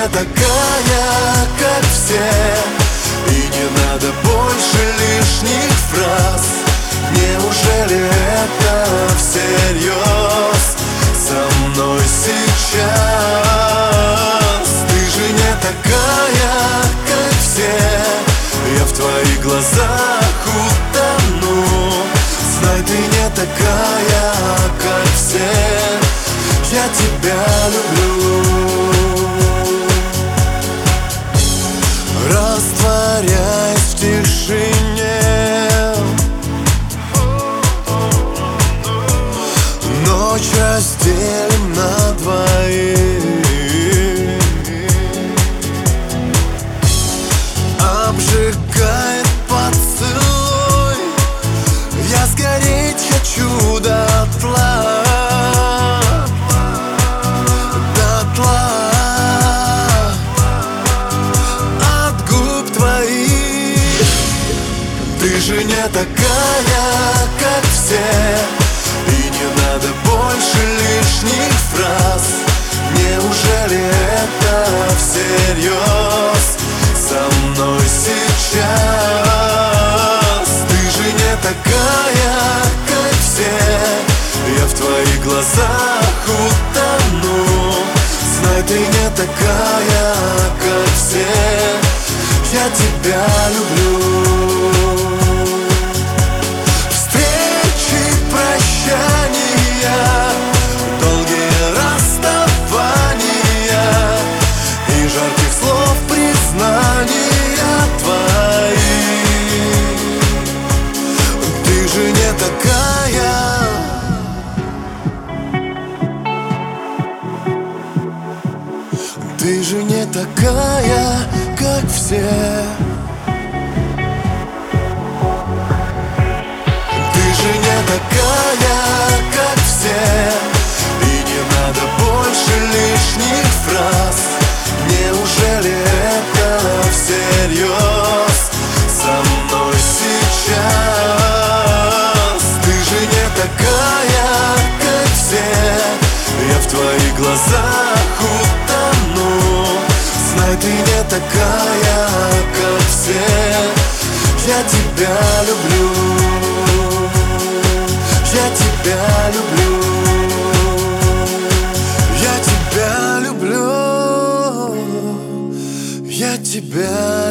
такая, как все, и не надо больше лишних фраз. Неужели это всерьез со мной сейчас? Ты же не такая, как все, я в твоих глазах утону. Знай, ты не такая, как все, я тебя люблю. Растворяясь в тишине, ночь разделим на двоих. Обжигает поцелуй, я сгореть хочу дотла. Ты же не такая, как все, и не надо больше лишних фраз. Неужели это всерьез со мной сейчас? Ты же не такая, как все, я в твоих глазах утону. Знай, ты не такая, как все, я тебя люблю. Ты же не такая, как все. Ты же не такая, как все, и не надо больше лишних фраз. Неужели это всерьез со мной сейчас? Ты же не такая, как все, я в твоих глазах утону. Знай, ты не такая, как все, я тебя люблю. Я тебя люблю. Я тебя люблю. Я тебя